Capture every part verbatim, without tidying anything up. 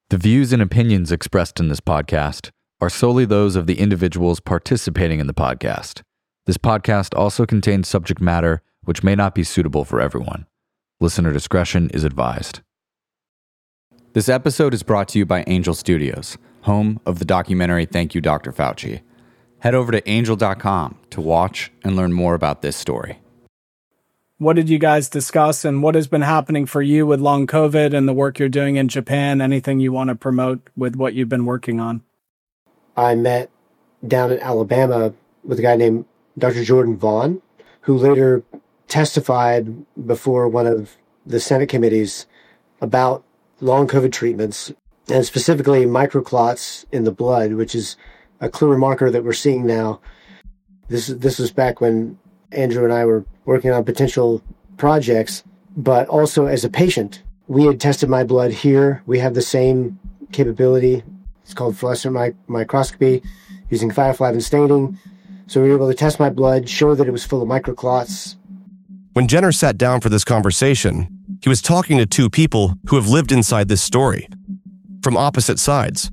The views and opinions expressed in this podcast are solely those of the individuals participating in the podcast. This podcast also contains subject matter which may not be suitable for everyone. Listener discretion is advised. This episode is brought to you by Angel Studios, home of the documentary Thank You, Doctor Fauci. Head over to angel dot com to watch and learn more about this story. What did you guys discuss, and what has been happening for you with long COVID and the work you're doing in Japan? Anything you want to promote with what you've been working on? I met down in Alabama with a guy named Doctor Jordan Vaughn, who later testified before one of the Senate committees about long COVID treatments, and specifically microclots in the blood, which is a clear marker that we're seeing now. This, this was back when Andrew and I were working on potential projects, but also as a patient. We had tested my blood here. We have the same capability. It's called fluorescent mi- microscopy using thioflavin staining. So we were able to test my blood, show that it was full of microclots. When Jenner sat down for this conversation, he was talking to two people who have lived inside this story, from opposite sides.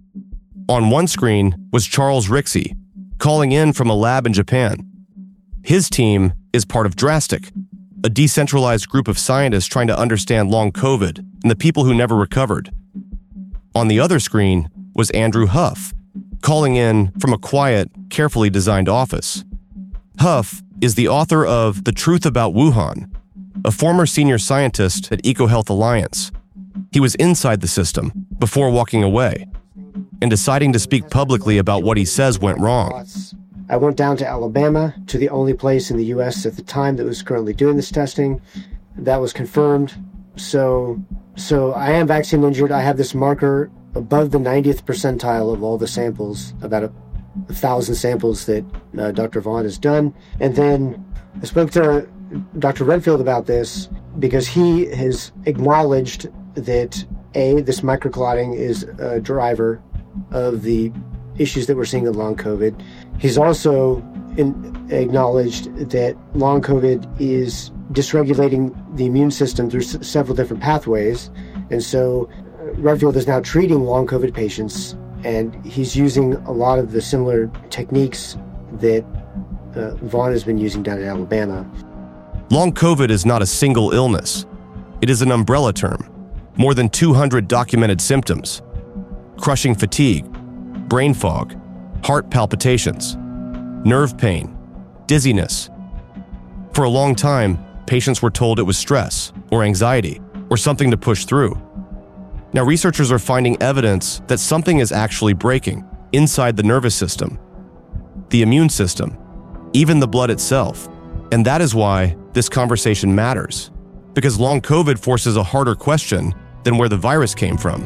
On one screen was Charles Rixey, calling in from a lab in Japan. His team is part of Drastic, a decentralized group of scientists trying to understand long COVID and the people who never recovered. On the other screen was Andrew Huff, calling in from a quiet, carefully designed office. Huff is the author of The Truth About Wuhan, a former senior scientist at EcoHealth Alliance. He was inside the system before walking away and deciding to speak publicly about what he says went wrong. I went down to Alabama, to the only place in the U S at the time that was currently doing this testing. That was confirmed. So, so I am vaccine injured. I have this marker above the ninetieth percentile of all the samples, about a, a thousand samples that uh, Doctor Vaughn has done. And then I spoke to Doctor Redfield about this because he has acknowledged that, A, this microclotting is a driver of the issues that we're seeing with long COVID. He's also in, acknowledged that long COVID is dysregulating the immune system through s- several different pathways. And so uh, Redfield is now treating long COVID patients, and he's using a lot of the similar techniques that uh, Vaughn has been using down in Alabama. Long COVID is not a single illness. It is an umbrella term. More than two hundred documented symptoms: crushing fatigue, brain fog, heart palpitations, nerve pain, dizziness. For a long time, patients were told it was stress or anxiety or something to push through. Now, researchers are finding evidence that something is actually breaking inside the nervous system, the immune system, even the blood itself. And that is why this conversation matters, because long COVID forces a harder question than where the virus came from.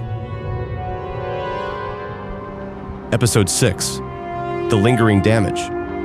Episode six, The Lingering Damage.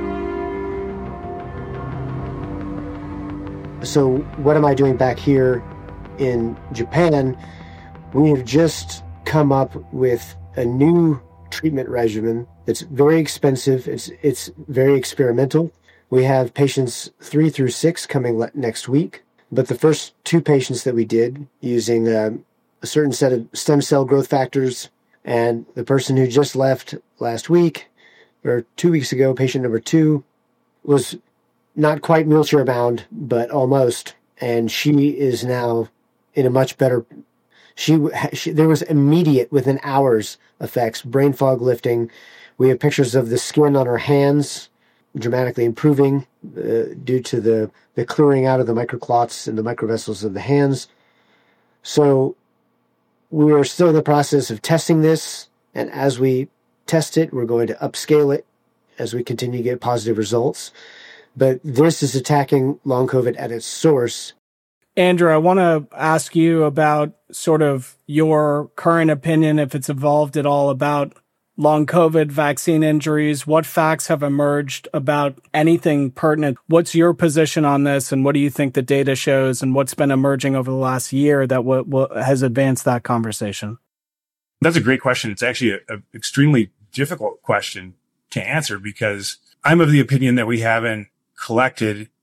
So what am I doing back here in Japan? We have just come up with a new treatment regimen that's very expensive. It's it's very experimental. We have patients three through six coming le- next week. But the first two patients that we did using uh, a certain set of stem cell growth factors, and the person who just left last week, or two weeks ago, patient number two, was not quite wheelchair bound, but almost. And she is now in a much better, she, she there was immediate, within hours, effects, brain fog lifting. We have pictures of the skin on her hands dramatically improving uh, due to the, the clearing out of the microclots and the microvessels of the hands. So we are still in the process of testing this, and as we test it, we're going to upscale it as we continue to get positive results. But this is attacking long COVID at its source. Andrew, I want to ask you about sort of your current opinion, if it's evolved at all, about long COVID vaccine injuries. What facts have emerged about anything pertinent? What's your position on this, and what do you think the data shows, and what's been emerging over the last year that w- w- has advanced that conversation? That's a great question. It's actually an extremely difficult question to answer, because I'm of the opinion that we haven't collected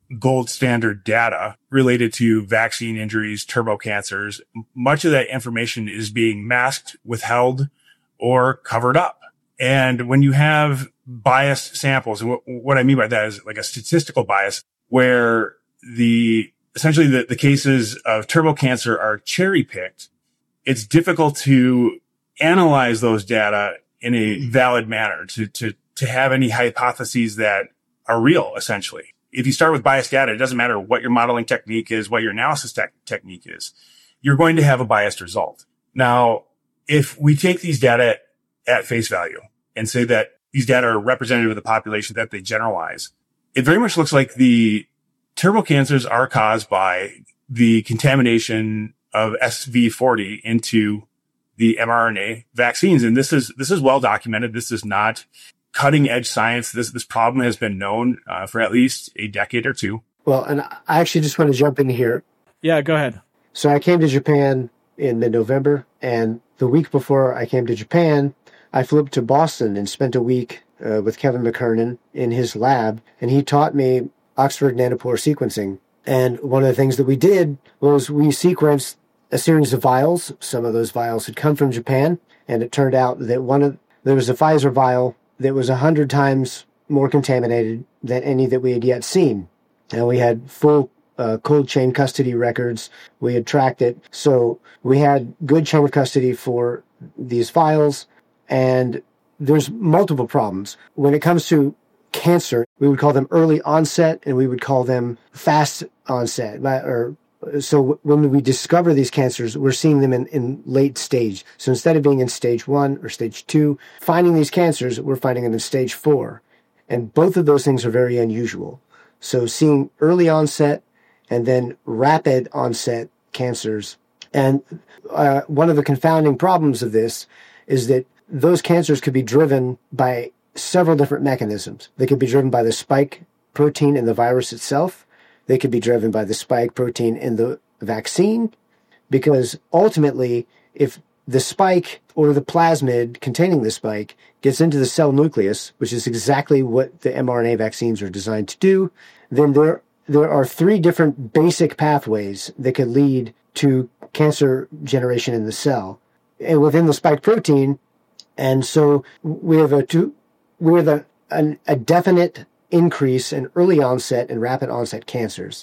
gold standard data related to vaccine injuries, turbo cancers. Much of that information is being masked, withheld, or covered up. And when you have biased samples, and what, what I mean by that is like a statistical bias where the essentially the, the cases of turbo cancer are cherry picked, it's difficult to analyze those data in a valid manner to, to, to have any hypotheses that are real, essentially. If you start with biased data, it doesn't matter what your modeling technique is, what your analysis te- technique is, you're going to have a biased result. Now, if we take these data at face value and say that these data are representative of the population, that they generalize, it very much looks like the turbo cancers are caused by the contamination of S V forty into the mRNA vaccines. And this is, this is well documented. This is not cutting edge science. This, this problem has been known uh, for at least a decade or two. Well, and I actually just want to jump in here. Yeah, go ahead. So I came to Japan in mid-November, and the week before I came to Japan, I flew up to Boston and spent a week uh, with Kevin McKernan in his lab, and he taught me Oxford nanopore sequencing. And one of the things that we did was we sequenced a series of vials. Some of those vials had come from Japan, and it turned out that one of there was a Pfizer vial that was a hundred times more contaminated than any that we had yet seen. And we had full uh, cold chain custody records. We had tracked it. So we had good chain of custody for these vials. And there's multiple problems. When it comes to cancer, we would call them early onset and we would call them fast onset. Or so when we discover these cancers, we're seeing them in, in late stage. So instead of being in stage one or stage two, finding these cancers, we're finding them in stage four. And both of those things are very unusual. So seeing early onset and then rapid onset cancers. And uh, one of the confounding problems of this is that those cancers could be driven by several different mechanisms. They could be driven by the spike protein in the virus itself. They could be driven by the spike protein in the vaccine, because ultimately, if the spike or the plasmid containing the spike gets into the cell nucleus, which is exactly what the mRNA vaccines are designed to do, then there, there are three different basic pathways that could lead to cancer generation in the cell and within the spike protein. And so we have a two, we have a, an, a definite increase in early onset and rapid onset cancers.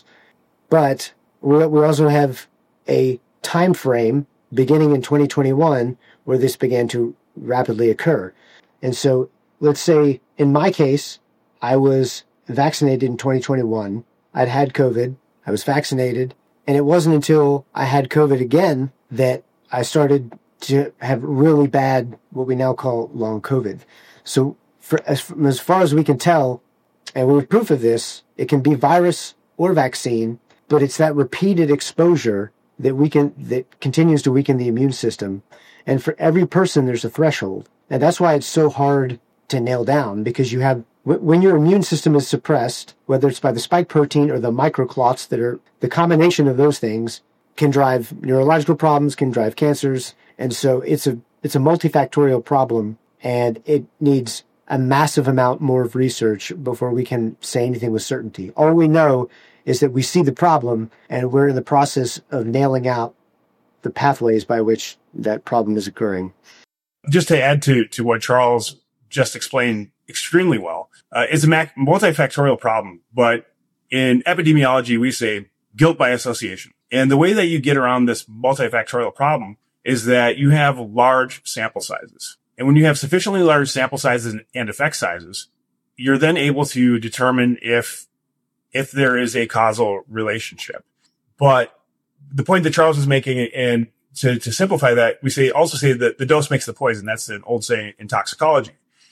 But we, we also have a time frame beginning in twenty twenty-one where this began to rapidly occur. And so let's say in my case, I was vaccinated in twenty twenty-one. I'd had COVID. I was vaccinated. And it wasn't until I had COVID again that I started to have really bad, what we now call long COVID. So for, as, as far as we can tell, and we have proof of this, it can be virus or vaccine, but it's that repeated exposure that weaken, that continues to weaken the immune system. And for every person, there's a threshold. And that's why it's so hard to nail down, because you have, when your immune system is suppressed, whether it's by the spike protein or the microclots that are, the combination of those things can drive neurological problems, can drive cancers. And so it's a, it's a multifactorial problem, and it needs a massive amount more of research before we can say anything with certainty. All we know is that we see the problem, and we're in the process of nailing out the pathways by which that problem is occurring. Just to add to, to what Charles just explained extremely well, uh, it's a mac- multifactorial problem, but in epidemiology, we say guilt by association. And the way that you get around this multifactorial problem is that you have large sample sizes. And when you have sufficiently large sample sizes and effect sizes, you're then able to determine if, if there is a causal relationship. But the point that Charles was making, and to, to simplify that, we say, also say that the dose makes the poison. That's an old saying in toxicology.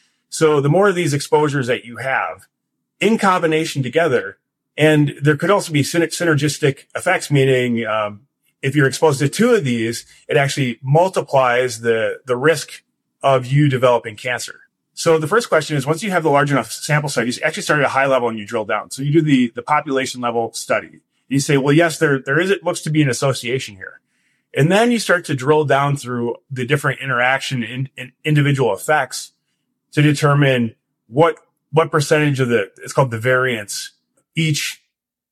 So the more of these exposures that you have in combination together, and there could also be synergistic effects, meaning, um, if you're exposed to two of these, it actually multiplies the, the risk of you developing cancer. So the first question is, once you have the large enough sample size, you actually start at a high level and you drill down. So you do the, the population level study. You say, well, yes, there, there is, it looks to be an association here. And then you start to drill down through the different interaction in, in individual effects to determine what, what percentage of the, it's called the variance, each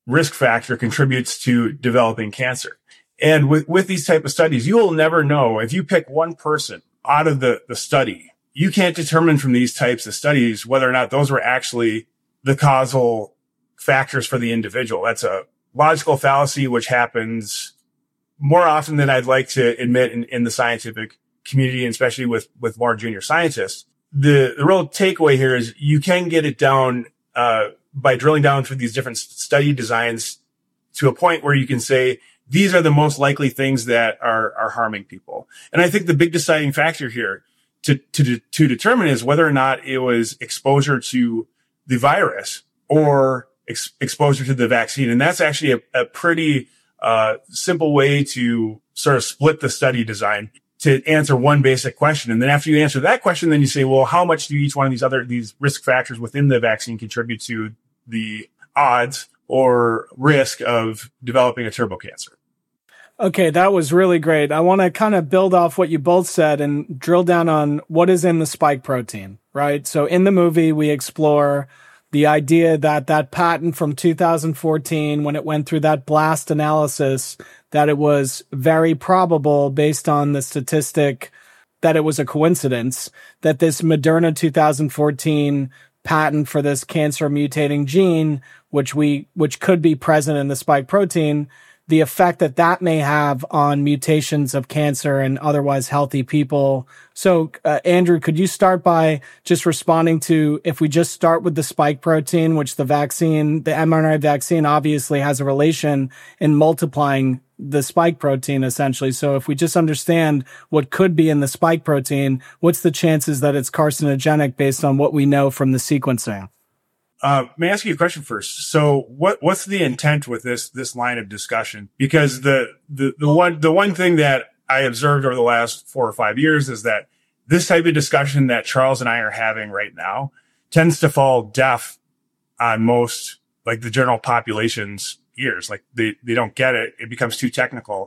risk factor contributes to developing cancer. And with, with these type of studies, you will never know if you pick one person out of the, the study, you can't determine from these types of studies whether or not those were actually the causal factors for the individual. That's a logical fallacy, which happens more often than I'd like to admit in, in the scientific community, and especially with, with more junior scientists. The, the real takeaway here is you can get it down, uh, by drilling down through these different study designs to a point where you can say, these are the most likely things that are, are harming people. And I think the big deciding factor here to, to, to determine is whether or not it was exposure to the virus or ex- exposure to the vaccine. And that's actually a, a pretty, uh, simple way to sort of split the study design to answer one basic question. And then after you answer that question, then you say, well, how much do each one of these other, these risk factors within the vaccine contribute to the odds or risk of developing a turbo cancer? Okay, that was really great. I want to kind of build off what you both said and drill down on what is in the spike protein, right? So in the movie, we explore the idea that that patent from two thousand fourteen, when it went through that blast analysis, that it was very probable based on the statistic that it was a coincidence that this Moderna two thousand fourteen patent for this cancer mutating gene, which we, which could be present in the spike protein, the effect that that may have on mutations of cancer and otherwise healthy people. So, uh, Andrew, could you start by just responding to, if we just start with the spike protein, which the vaccine, the mRNA vaccine obviously has a relation in multiplying the spike protein, essentially. So if we just understand what could be in the spike protein, what's the chances that it's carcinogenic based on what we know from the sequencing? Uh, may I ask you a question first? So what, what's the intent with this, this line of discussion? Because the, the, the one, the one thing that I observed over the last four or five years is that this type of discussion that Charles and I are having right now tends to fall deaf on most, like the general population's ears. Like they, they don't get it. It becomes too technical.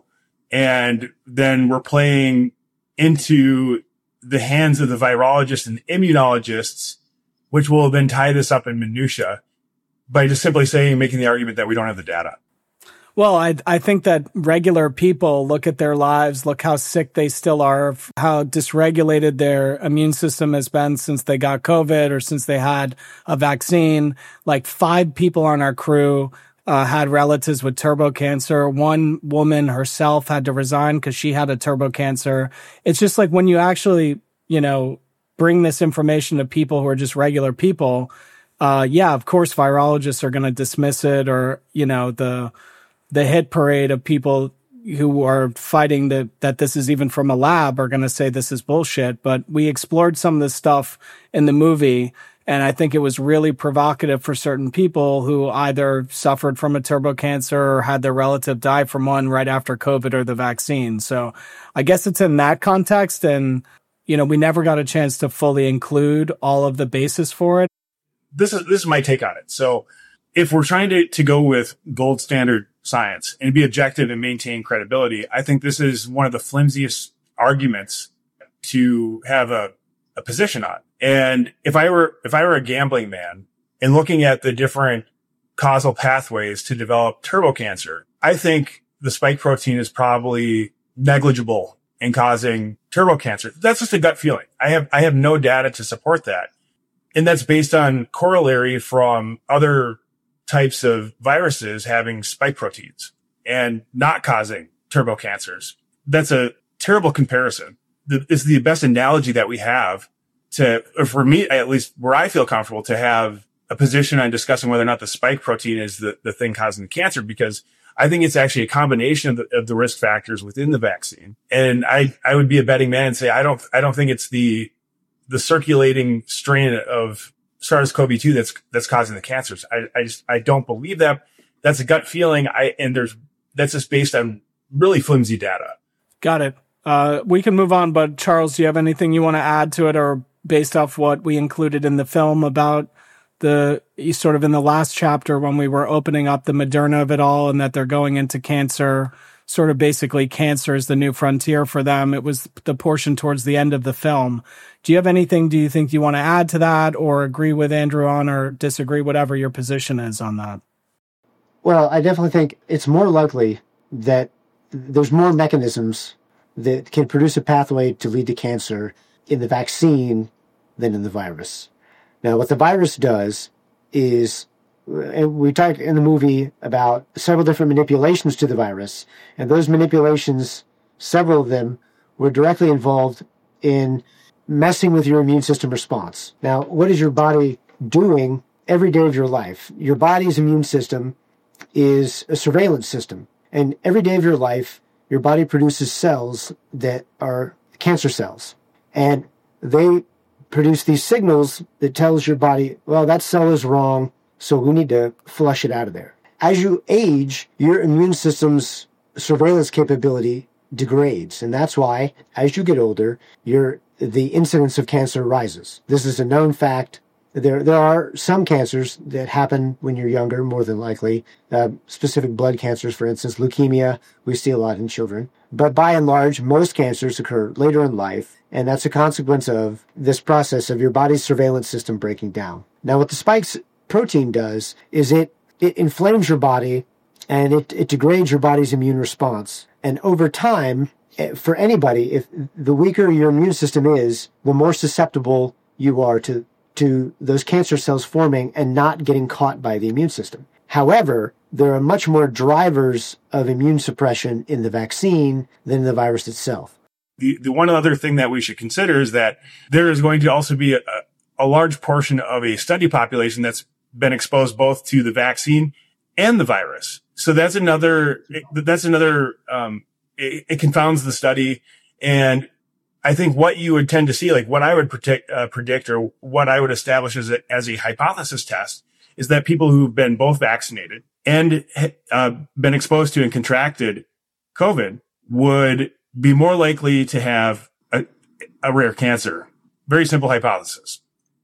And then we're playing into the hands of the virologists and immunologists, which will then tie this up in minutia by just simply saying, making the argument that we don't have the data. Well, I I think that regular people look at their lives, look how sick they still are, how dysregulated their immune system has been since they got COVID or since they had a vaccine. Like five people on our crew uh, had relatives with turbo cancer. One woman herself had to resign because she had a turbo cancer. It's just like when you actually, you know, bring this information to people who are just regular people, uh, yeah, of course, virologists are going to dismiss it, or, you know, the, the hit parade of people who are fighting the, that this is even from a lab are going to say this is bullshit. But we explored some of this stuff in the movie, and I think it was really provocative for certain people who either suffered from a turbo cancer or had their relative die from one right after COVID or the vaccine. So I guess it's in that context, and you know, we never got a chance to fully include all of the basis for it. This is, this is my take on it. So if we're trying to, to go with gold standard science and be objective and maintain credibility, I think this is one of the flimsiest arguments to have a, a position on. And if I were, if I were a gambling man and looking at the different causal pathways to develop turbo cancer, I think the spike protein is probably negligible in causing turbo cancer. That's just a gut feeling. I have, I have no data to support that. And that's based on corollary from other types of viruses having spike proteins and not causing turbo cancers. That's a terrible comparison. It's the best analogy that we have to, or for me, at least where I feel comfortable, to have a position on discussing whether or not the spike protein is the, the thing causing the cancer, because I think it's actually a combination of the, of the risk factors within the vaccine. And I, I would be a betting man and say, I don't, I don't think it's the, the circulating strain of SARS-C o V two that's, that's causing the cancers. I, I just, I don't believe that. That's a gut feeling. I, and there's, that's just based on really flimsy data. Got it. Uh, we can move on, but Charles, do you have anything you want to add to it, or based off what we included in the film about the sort of in the last chapter when we were opening up the Moderna of it all, and that they're going into cancer, sort of basically cancer is the new frontier for them. It was the portion towards the end of the film. Do you have anything, do you think you want to add to that, or agree with Andrew on, or disagree, whatever your position is on that? Well, I definitely think it's more likely that there's more mechanisms that can produce a pathway to lead to cancer in the vaccine than in the virus. Now, what the virus does is, and we talked in the movie about several different manipulations to the virus, and those manipulations, several of them, were directly involved in messing with your immune system response. Now, what is your body doing every day of your life? Your body's immune system is a surveillance system. And every day of your life, your body produces cells that are cancer cells. And they produce these signals that tells your body, well, that cell is wrong, so we need to flush it out of there. As you age, your immune system's surveillance capability degrades. And that's why, as you get older, your the incidence of cancer rises. This is a known fact. There there are some cancers that happen when you're younger, more than likely. Uh, specific blood cancers, for instance, leukemia, we see a lot in children. But by and large, most cancers occur later in life, and that's a consequence of this process of your body's surveillance system breaking down. Now, what the spikes protein does is it, it inflames your body, and it, it degrades your body's immune response. And over time, for anybody, if the weaker your immune system is, the more susceptible you are to to those cancer cells forming and not getting caught by the immune system. However, there are much more drivers of immune suppression in the vaccine than in the virus itself. The, the one other thing that we should consider is that there is going to also be a, a large portion of a study population that's been exposed both to the vaccine and the virus. So that's another, that's another, um, it, it confounds the study. And I think what you would tend to see, like what I would predict, uh, predict or what I would establish as a, as a hypothesis test is that people who've been both vaccinated and uh, been exposed to and contracted COVID would be more likely to have a, a rare cancer. Very simple hypothesis.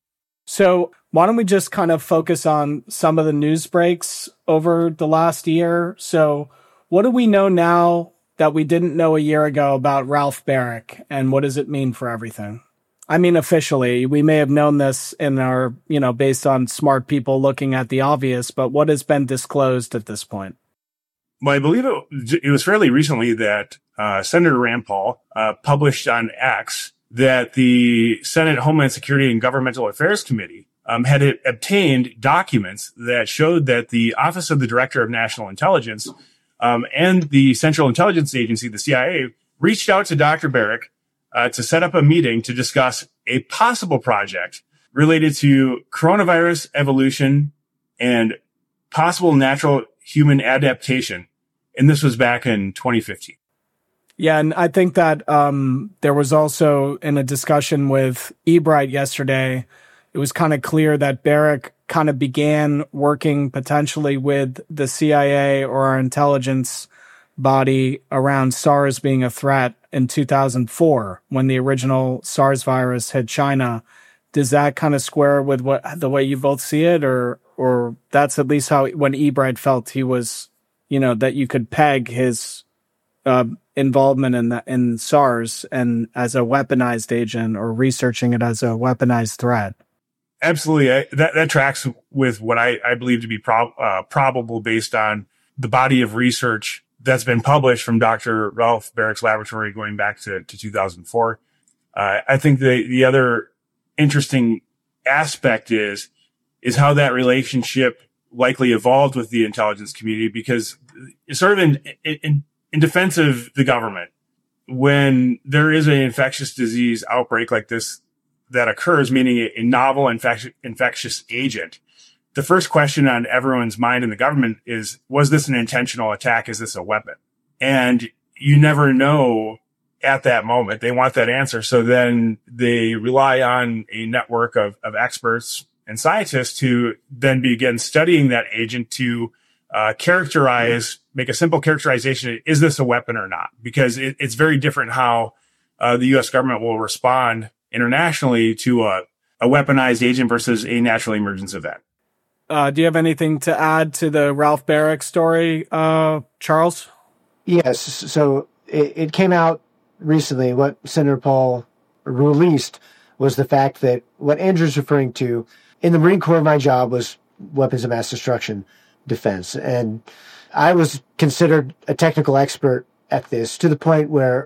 So why don't we just kind of focus on some of the news breaks over the last year? So what do we know now that we didn't know a year ago about Ralph Baric, and what does it mean for everything? I mean, officially, we may have known this in our, you know, based on smart people looking at the obvious, but what has been disclosed at this point? Well, I believe it, it was fairly recently that uh, Senator Rand Paul uh, published on X that the Senate Homeland Security and Governmental Affairs Committee um, had obtained documents that showed that the Office of the Director of National Intelligence Um, and the Central Intelligence Agency, the C I A, reached out to Doctor Baric uh, to set up a meeting to discuss a possible project related to coronavirus evolution and possible natural human adaptation. And this was back in twenty fifteen. Yeah, and I think that um, there was also, in a discussion with Ebright yesterday, it was kind of clear that Baric kind of began working potentially with the C I A or our intelligence body around SARS being a threat in two thousand four when the original SARS virus hit China. Does that kind of square with what the way you both see it, or or that's at least how when Ebright felt he was, you know, that you could peg his uh, involvement in that in SARS and as a weaponized agent or researching it as a weaponized threat? Absolutely. I, that, that tracks with what I, I believe to be prob, uh, probable based on the body of research that's been published from Doctor Ralph Baric's laboratory going back to, to two thousand four. Uh, I think the, the other interesting aspect is, is how that relationship likely evolved with the intelligence community, because it's sort of in, in, in defense of the government, when there is an infectious disease outbreak like this that occurs, meaning a, a novel infectious, infectious agent, the first question on everyone's mind in the government is, was this an intentional attack? Is this a weapon? And you never know at that moment. They want that answer. So then they rely on a network of, of experts and scientists to then begin studying that agent to uh, characterize, make a simple characterization. Is this a weapon or not? Because it, it's very different how uh, the U S government will respond internationally to a, a weaponized agent versus a natural emergence event. Uh, do you have anything to add to the Ralph Baric story, uh, Charles? Yes. So it, it came out recently. What Senator Paul released was the fact that what Andrew's referring to in the Marine Corps, my job was weapons of mass destruction. defense. And I was considered a technical expert at this to the point where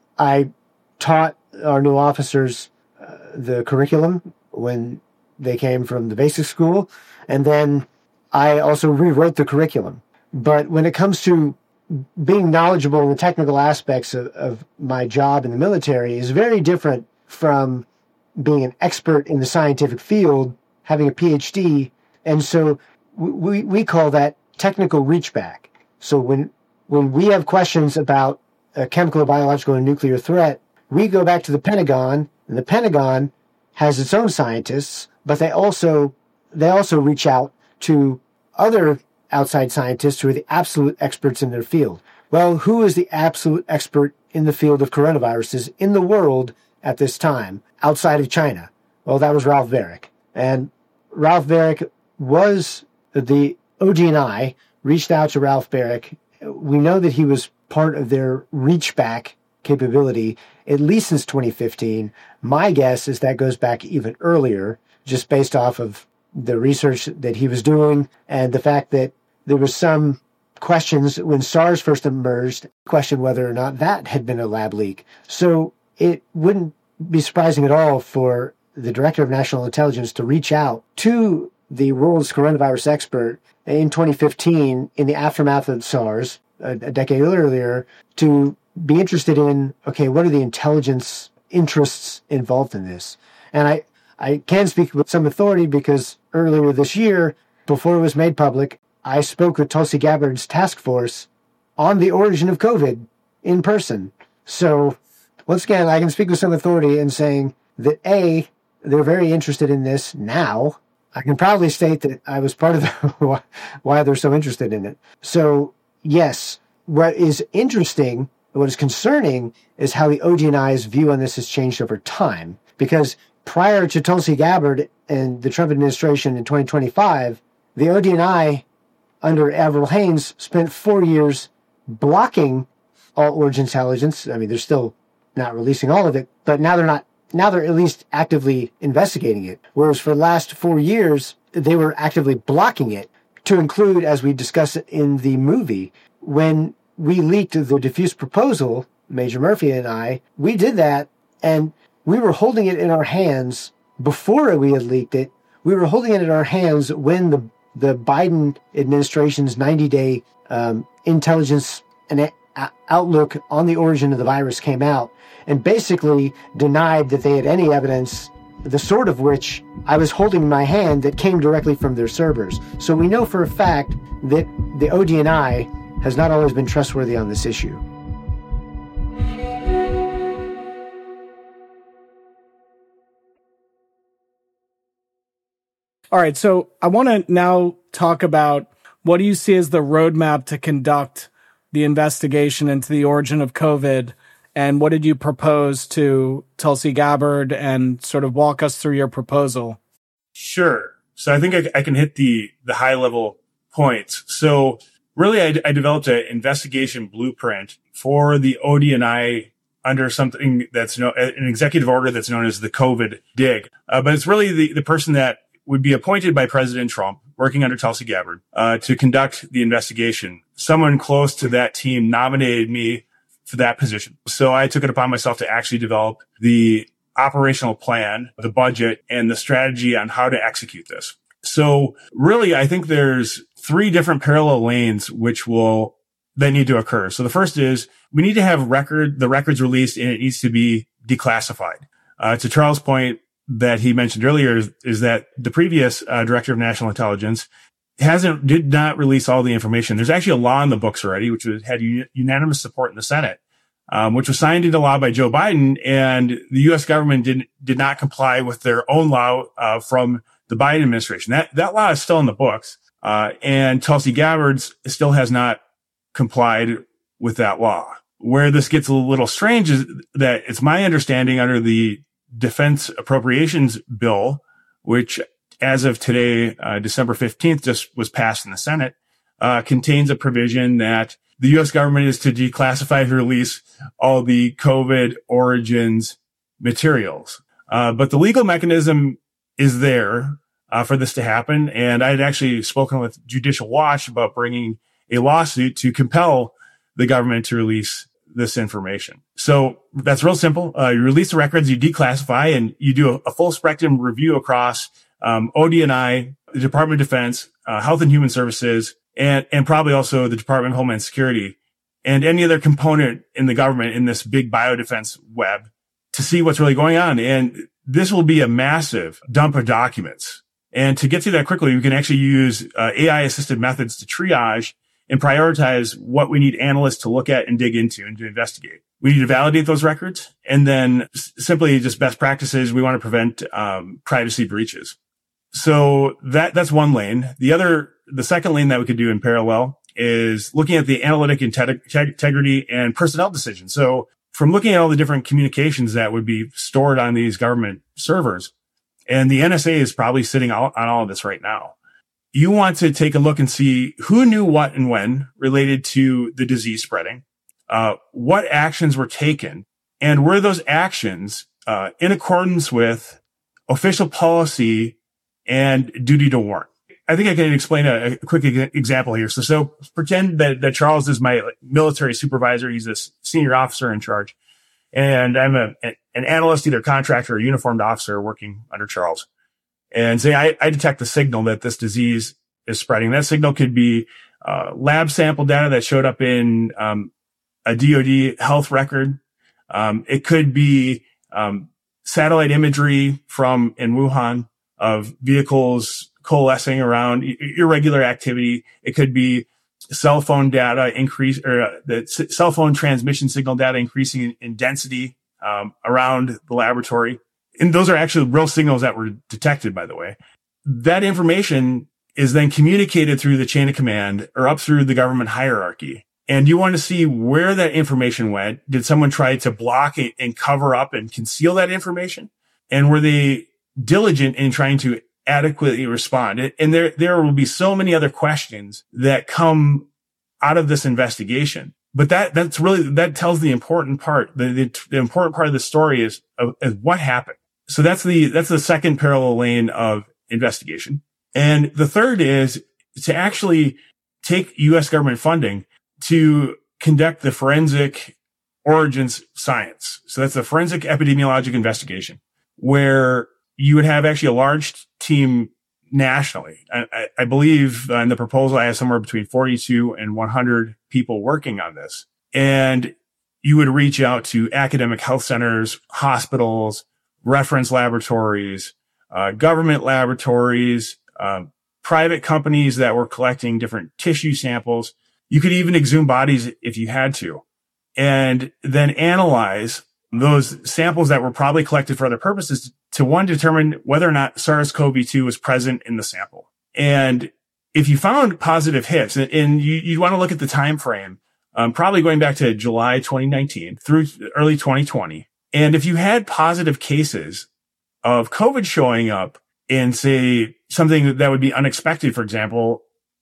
I taught our new officers uh, the curriculum when they came from the basic school. And then I also rewrote the curriculum. But when it comes to being knowledgeable in the technical aspects of, of my job in the military is very different from being an expert in the scientific field, having a P H D. And so we, we call that technical reach back. So when, when we have questions about a chemical, biological, and nuclear threat, we go back to the Pentagon, and the Pentagon has its own scientists, but they also, they also reach out to other outside scientists who are the absolute experts in their field. Well, who is the absolute expert in the field of coronaviruses in the world at this time, outside of China? Well, that was Ralph Baric. And Ralph Baric was, the O D N I reached out to Ralph Baric. We know that he was part of their reach back capability, at least since twenty fifteen. My guess is that goes back even earlier, just based off of the research that he was doing and the fact that there was some questions when SARS first emerged, question whether or not that had been a lab leak. So it wouldn't be surprising at all for the Director of National Intelligence to reach out to the world's coronavirus expert in twenty fifteen in the aftermath of SARS, a, a decade earlier, to be interested in, okay, what are the intelligence interests involved in this? And I, I can speak with some authority because earlier this year, before it was made public, I spoke with Tulsi Gabbard's task force on the origin of COVID in person. So once again, I can speak with some authority in saying that A, they're very interested in this now. I can proudly state that I was part of the, why they're so interested in it. So yes, what is interesting, what is concerning is how the O D N I's view on this has changed over time. Because prior to Tulsi Gabbard and the Trump administration in twenty twenty-five, the O D N I under Avril Haines spent four years blocking all origin intelligence. I mean, they're still not releasing all of it, but now they're not, now they're at least actively investigating it. Whereas for the last four years, they were actively blocking it, to include, as we discussed in the movie, when we leaked the diffuse proposal, Major Murphy and I, we did that, and we were holding it in our hands before we had leaked it. We were holding it in our hands when the the Biden administration's ninety-day um, intelligence and a- outlook on the origin of the virus came out, and basically denied that they had any evidence, the sort of which I was holding in my hand, that came directly from their servers. So we know for a fact that the O D N I has not always been trustworthy on this issue. All right, so I want to now talk about what do you see as the roadmap to conduct the investigation into the origin of COVID, and what did you propose to Tulsi Gabbard, and sort of walk us through your proposal? Sure. So I think I, I can hit the the high level points. So really, I, I developed an investigation blueprint for the O D N I under something that's no, an executive order that's known as the COVID dig. Uh, but it's really the, the person that would be appointed by President Trump, working under Tulsi Gabbard, uh, to conduct the investigation. Someone close to that team nominated me for that position. So I took it upon myself to actually develop the operational plan, the budget, and the strategy on how to execute this. So really, I think there's three different parallel lanes which will, that need to occur. So the first is we need to have record, the records released, and it needs to be declassified. Uh, to Charles' point, that he mentioned earlier is, is that the previous uh, director of national intelligence hasn't, did not release all the information. There's actually a law in the books already, which was, had u- unanimous support in the Senate, um, which was signed into law by Joe Biden, and the U S government did did not comply with their own law uh, from the Biden administration. That that law is still in the books, uh, and Tulsi Gabbard still has not complied with that law. Where this gets a little strange is that it's my understanding under the Defense Appropriations Bill, which as of today, uh, December fifteenth, just was passed in the Senate, uh, contains a provision that the U S government is to declassify and release all the COVID origins materials. Uh, but the legal mechanism is there. uh, for this to happen. And I had actually spoken with Judicial Watch about bringing a lawsuit to compel the government to release this information. So that's real simple. Uh, you release the records, you declassify, and you do a, a full spectrum review across um, O D N I, the Department of Defense, uh, Health and Human Services, and, and probably also the Department of Homeland Security and any other component in the government in this big biodefense web to see what's really going on. And this will be a massive dump of documents. And to get through that quickly, we can actually use uh, A I-assisted methods to triage and prioritize what we need analysts to look at and dig into and to investigate. We need to validate those records. And then s- simply just best practices, we want to prevent um, privacy breaches. So that that's one lane. The other, the second lane that we could do in parallel is looking at the analytic integrity and personnel decisions. So from looking at all the different communications that would be stored on these government servers, and the N S A is probably sitting on all of this right now. You want to take a look and see who knew what and when related to the disease spreading, uh, what actions were taken, and were those actions uh, in accordance with official policy and duty to warn. I think I can explain a, a quick example here. So, so pretend that, that Charles is my military supervisor. He's a senior officer in charge. And I'm a, an analyst, either contractor or uniformed officer working under Charles. And say I, I detect the signal that this disease is spreading. That signal could be uh, lab sample data that showed up in um, a D O D health record. Um, it could be um, satellite imagery from in Wuhan of vehicles coalescing around irregular activity. It could be cell phone data increase, or uh, the s- cell phone transmission signal data increasing in, in density um, around the laboratory. And those are actually real signals that were detected, by the way. That information is then communicated through the chain of command or up through the government hierarchy. And you want to see where that information went. Did someone try to block it and cover up and conceal that information? And were they diligent in trying to adequately respond? And there, there will be so many other questions that come out of this investigation. But that, that's really, that tells the important part. The, the, the important part of the story is, of, is what happened. So that's the, that's the second parallel lane of investigation. And the third is to actually take U S government funding to conduct the forensic origins science. So that's the forensic epidemiologic investigation, where you would have actually a large team nationally. I, I believe in the proposal, I have somewhere between forty-two and one hundred people working on this. And you would reach out to academic health centers, hospitals, reference laboratories, uh, government laboratories, uh, private companies that were collecting different tissue samples. You could even exhume bodies if you had to, and then analyze those samples that were probably collected for other purposes to, one, determine whether or not SARS-C o V two was present in the sample. And if you found positive hits, and, and you, you want to look at the time frame, um, probably going back to July twenty nineteen through early twenty twenty. And if you had positive cases of COVID showing up in, say, something that would be unexpected, for example,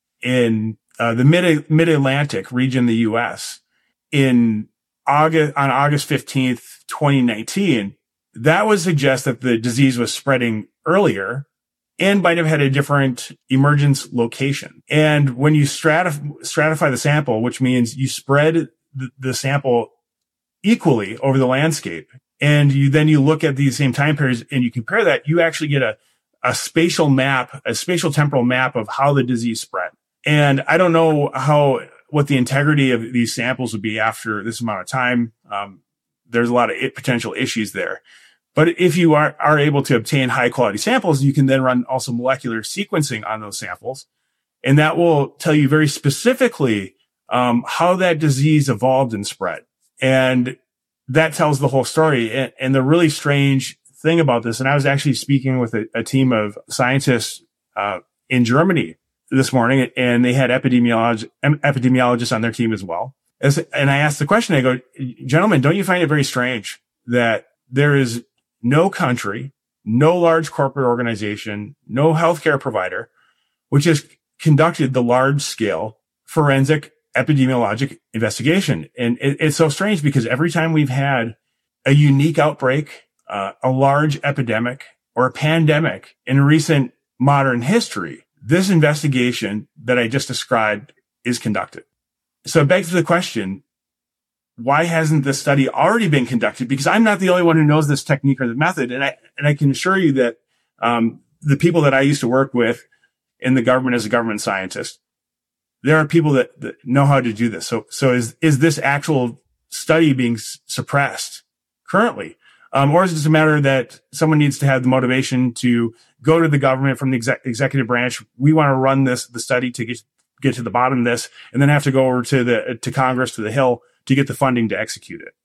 in uh, the mid mid-Atlantic region, the U S, in August, on August fifteenth, twenty nineteen, that would suggest that the disease was spreading earlier and might have had a different emergence location. And when you stratif- stratify the sample, which means you spread the, the sample equally over the landscape, and you then you look at these same time periods and you compare that, you actually get a, a spatial map, a spatial temporal map of how the disease spread. And I don't know how, what the integrity of these samples would be after this amount of time. Um, there's a lot of it, potential issues there. But if you are, are able to obtain high quality samples, you can then run also molecular sequencing on those samples. And that will tell you very specifically, um, how that disease evolved and spread. And that tells the whole story. And, and the really strange thing about this, and I was actually speaking with a, a team of scientists, uh, in Germany this morning, and they had epidemiolog- epidemiologists on their team as well. As, and I asked the question, I go, gentlemen, don't you find it very strange that there is no country, no large corporate organization, no healthcare provider, which has conducted the large scale forensic epidemiologic investigation? And it, it's so strange because every time we've had a unique outbreak, uh, a large epidemic or a pandemic in recent modern history, this investigation that I just described is conducted. So it begs the question, why hasn't this study already been conducted? Because I'm not the only one who knows this technique or the method. And I, and I can assure you that, um, the people that I used to work with in the government as a government scientist, there are people that, that know how to do this. So, so is, is this actual study being s- suppressed currently? Um, or is it just a matter that someone needs to have the motivation to go to the government from the exec- executive branch? We want to run this, the study to get, get to the bottom of this, and then have to go over to the, to Congress, to the Hill to get the funding to execute it.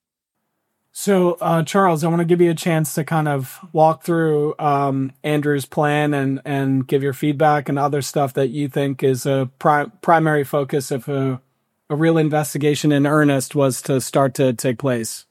So, uh, Charles, I want to give you a chance to kind of walk through um, Andrew's plan and, and give your feedback and other stuff that you think is a pri- primary focus if a, a real investigation in earnest was to start to take place.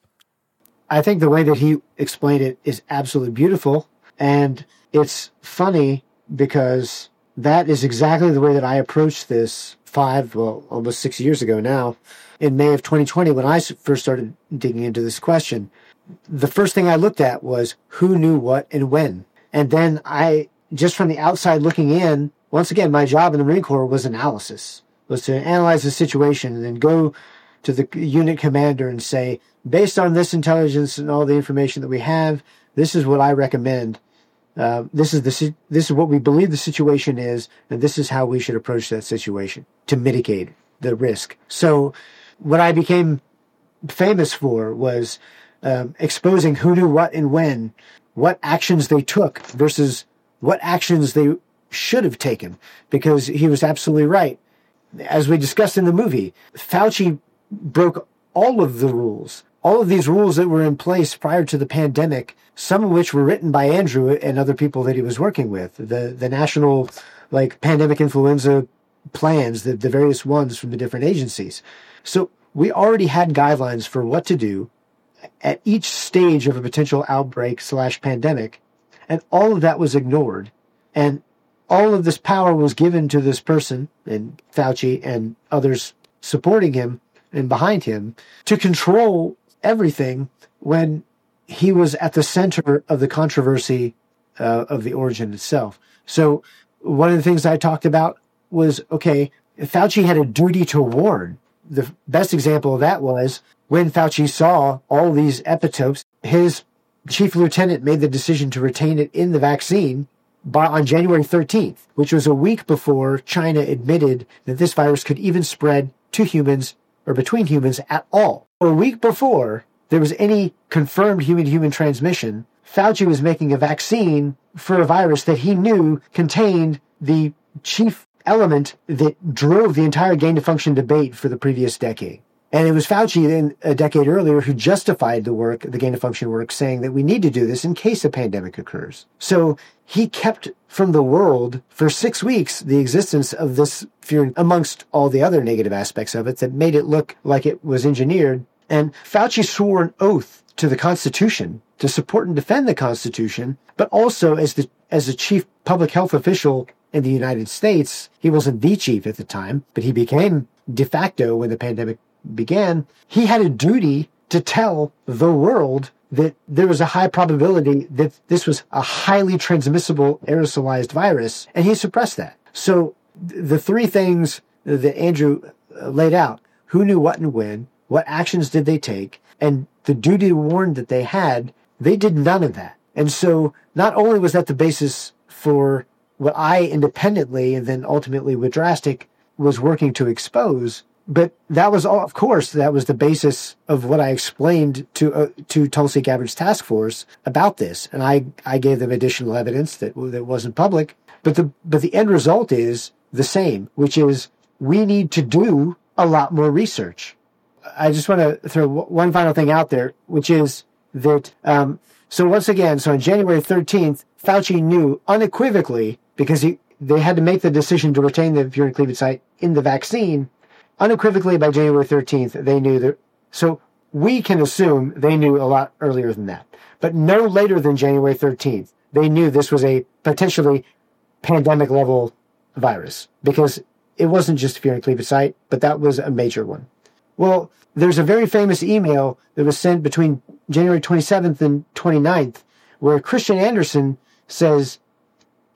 I think the way that he explained it is absolutely beautiful. And it's funny because that is exactly the way that I approached this five, well, almost six years ago now, in May of twenty twenty, when I first started digging into this question. The first thing I looked at was who knew what and when. And then I, just from the outside looking in, once again, my job in the Marine Corps was analysis, was to analyze the situation and then go to the unit commander and say, based on this intelligence and all the information that we have, this is what I recommend. Uh, this is the this is what we believe the situation is, and this is how we should approach that situation to mitigate the risk. So what I became famous for was um, exposing who knew what and when, what actions they took versus what actions they should have taken, because he was absolutely right. As we discussed in the movie, Fauci broke all of the rules, all of these rules that were in place prior to the pandemic, some of which were written by Andrew and other people that he was working with. The the national, like, pandemic influenza plans, the, the various ones from the different agencies. So we already had guidelines for what to do at each stage of a potential outbreak slash pandemic, and all of that was ignored. And all of this power was given to this person, and Fauci and others supporting him and behind him, to control everything when he was at the center of the controversy uh, of the origin itself. So one of the things I talked about was, okay, Fauci had a duty to warn. The best example of that was when Fauci saw all these epitopes, his chief lieutenant made the decision to retain it in the vaccine by, on January thirteenth, which was a week before China admitted that this virus could even spread to humans or between humans at all. A week before there was any confirmed human-to-human transmission, Fauci was making a vaccine for a virus that he knew contained the chief element that drove the entire gain-of-function debate for the previous decade. And it was Fauci then a decade earlier who justified the work, the gain-of-function work, saying that we need to do this in case a pandemic occurs. So he kept from the world for six weeks the existence of this fear amongst all the other negative aspects of it that made it look like it was engineered. And Fauci swore an oath to the Constitution to support and defend the Constitution, but also as the as the chief public health official in the United States. He wasn't the chief at the time, but he became de facto when the pandemic began. He had a duty to tell the world that there was a high probability that this was a highly transmissible aerosolized virus, and he suppressed that. So the three things that Andrew laid out, who knew what and when, what actions did they take, and the duty to warn that they had, they did none of that. And so not only was that the basis for what I independently and then ultimately with Drastic was working to expose, but that was all, of course, that was the basis of what I explained to uh, to Tulsi Gabbard's task force about this. And I, I gave them additional evidence that that wasn't public. But the but the end result is the same, which is we need to do a lot more research. I just want to throw one final thing out there, which is that, um, so once again, so on January thirteenth, Fauci knew unequivocally, because he they had to make the decision to retain the furin cleavage site in the vaccine, unequivocally by January thirteenth, they knew that. So we can assume they knew a lot earlier than that. But no later than January thirteenth, they knew this was a potentially pandemic level virus, because it wasn't just a furin cleavage site, but that was a major one. Well, there's a very famous email that was sent between January twenty-seventh and twenty-ninth, where Christian Andersen says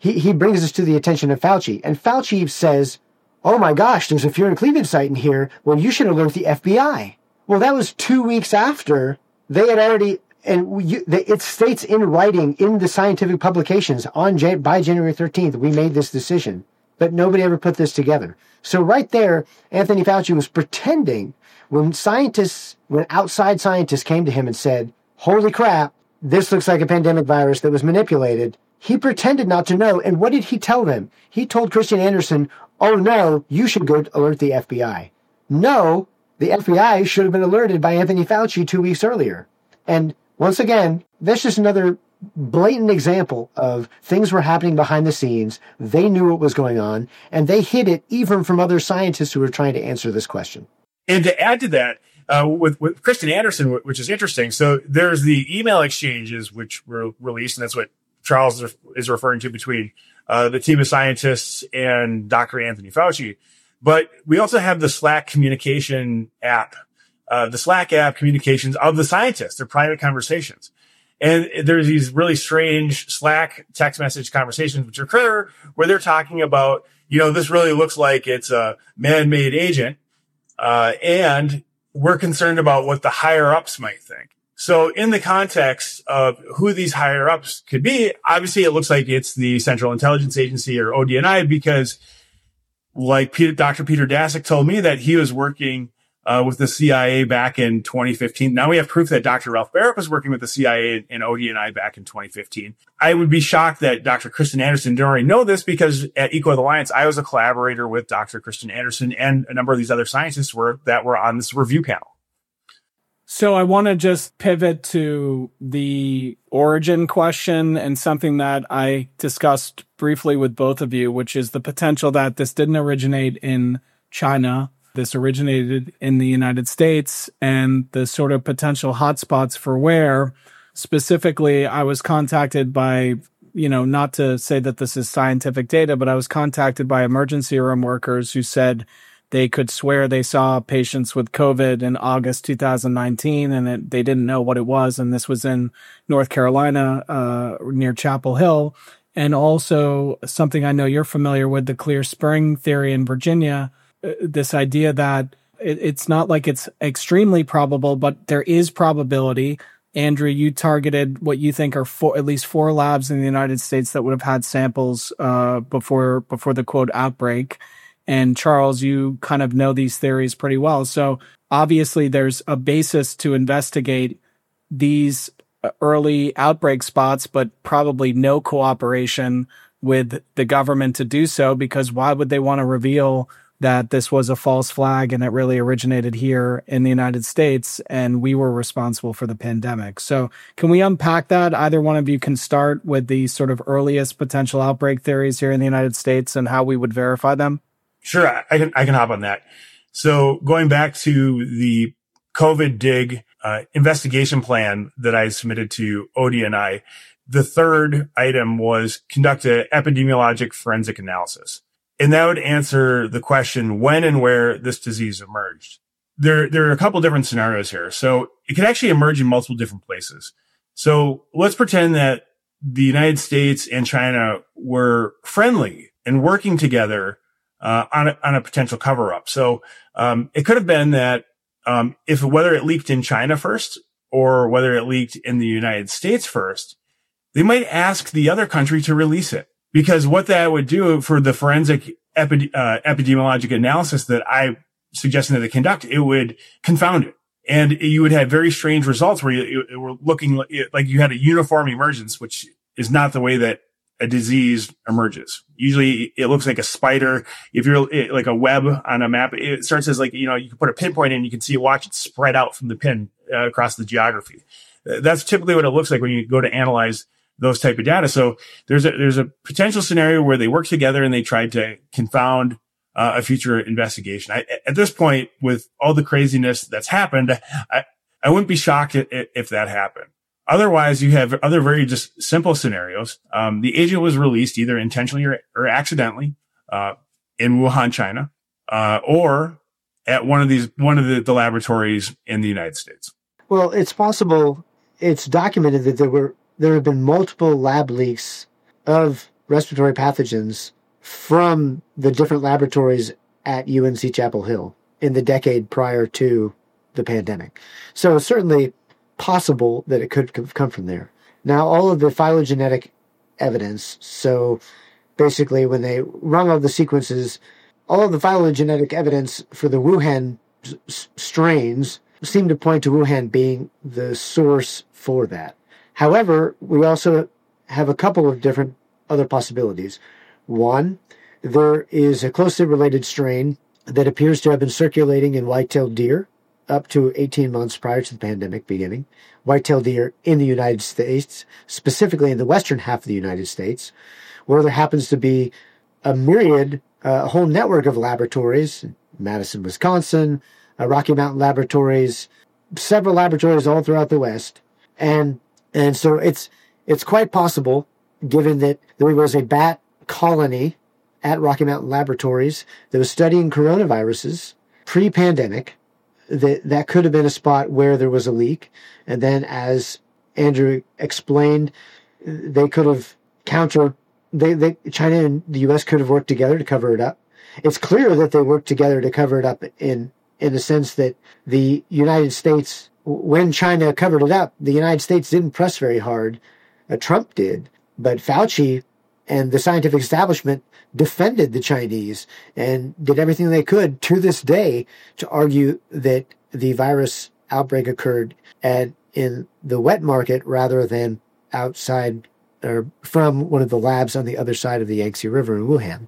he, he brings this to the attention of Fauci. And Fauci says, oh my gosh, there's a Fear and Cleveland site in here. Well, you should alert the F B I. Well, that was two weeks after they had already, and you, they, it states in writing in the scientific publications on by January thirteenth, we made this decision. But nobody ever put this together. So right there, Anthony Fauci was pretending when scientists, when outside scientists came to him and said, holy crap, this looks like a pandemic virus that was manipulated. He pretended not to know. And what did he tell them? He told Christian Anderson, oh no, you should go alert the F B I. No, the F B I should have been alerted by Anthony Fauci two weeks earlier. And once again, that's just another blatant example of things were happening behind the scenes. They knew what was going on, and they hid it even from other scientists who were trying to answer this question. And to add to that, uh, with, with Christian Anderson, which is interesting. So there's the email exchanges, which were released, and that's what Charles is referring to between uh, the team of scientists and Doctor Anthony Fauci. But we also have the Slack communication app, uh, the Slack app communications of the scientists, their private conversations. And there's these really strange Slack text message conversations which occur where they're talking about, you know, this really looks like it's a man-made agent. Uh, and we're concerned about what the higher ups might think. So in the context of who these higher ups could be, obviously it looks like it's the Central Intelligence Agency or O D N I, because like Peter, Doctor Peter Daszak told me that he was working Uh, with the C I A back in twenty fifteen. Now we have proof that Doctor Ralph Barrett was working with the C I A and O D N I back in twenty fifteen. I would be shocked that Doctor Kristen Anderson didn't already know this, because at Eco Alliance, I was a collaborator with Doctor Kristen Anderson and a number of these other scientists were that were on this review panel. So I want to just pivot to the origin question and something that I discussed briefly with both of you, which is the potential that this didn't originate in China. This originated in the United States, and the sort of potential hotspots for where. Specifically, I was contacted by, you know, not to say that this is scientific data, but I was contacted by emergency room workers who said they could swear they saw patients with COVID in August two thousand nineteen, and it, they didn't know what it was. And this was in North Carolina, uh, near Chapel Hill. And also something I know you're familiar with, the Clear Spring theory in Virginia. This idea that it, it's not like it's extremely probable, but there is probability. Andrew, you targeted what you think are four, at least four labs in the United States that would have had samples uh, before before the quote outbreak. And Charles, you kind of know these theories pretty well. So obviously there's a basis to investigate these early outbreak spots, but probably no cooperation with the government to do so, because why would they want to reveal that this was a false flag and it really originated here in the United States and we were responsible for the pandemic? So can we unpack that? Either one of you can start with the sort of earliest potential outbreak theories here in the United States and how we would verify them. Sure, I can I can hop on that. So going back to the COVID dig uh, investigation plan that I submitted to O D N I, the third item was conduct an epidemiologic forensic analysis. And that would answer the question when and where this disease emerged. There, there are a couple different scenarios here. So it could actually emerge in multiple different places. So let's pretend that the United States and China were friendly and working together uh, on a, on a potential cover up. So um, it could have been that um, if whether it leaked in China first or whether it leaked in the United States first, they might ask the other country to release it. Because what that would do for the forensic epi- uh, epidemiologic analysis that I suggested that they conduct, it would confound it. And you would have very strange results where you, you were looking like you had a uniform emergence, which is not the way that a disease emerges. Usually it looks like a spider. If you're like a web on a map, it starts as like, you know, you can put a pinpoint in, you can see, watch it spread out from the pin uh, across the geography. That's typically what it looks like when you go to analyze those type of data. So there's a, there's a potential scenario where they work together and they tried to confound uh, a future investigation. I, at this point, with all the craziness that's happened, I, I wouldn't be shocked if, if that happened. Otherwise, you have other very just simple scenarios. Um, the agent was released either intentionally or, or accidentally uh, in Wuhan, China, uh, or at one of these, one of the, the laboratories in the United States. Well, it's possible. It's documented that there were there have been multiple lab leaks of respiratory pathogens from the different laboratories at U N C Chapel Hill in the decade prior to the pandemic. So it's certainly possible that it could have come from there. Now, all of the phylogenetic evidence, so basically when they run all the sequences, all of the phylogenetic evidence for the Wuhan s- strains seem to point to Wuhan being the source for that. However, we also have a couple of different other possibilities. One, there is a closely related strain that appears to have been circulating in white-tailed deer up to eighteen months prior to the pandemic beginning. White-tailed deer in the United States, specifically in the western half of the United States, where there happens to be a myriad, uh, a whole network of laboratories, Madison, Wisconsin, uh, Rocky Mountain Laboratories, several laboratories all throughout the West. And and so it's it's quite possible, given that there was a bat colony at Rocky Mountain Laboratories that was studying coronaviruses pre-pandemic, that that could have been a spot where there was a leak. And then, as Andrew explained, they could have counter, they, they, China and the U S could have worked together to cover it up. It's clear that they worked together to cover it up in, in the sense that the United States, when China covered it up, the United States didn't press very hard. Uh, Trump did, but Fauci and the scientific establishment defended the Chinese and did everything they could to this day to argue that the virus outbreak occurred at in the wet market rather than outside or from one of the labs on the other side of the Yangtze River in Wuhan.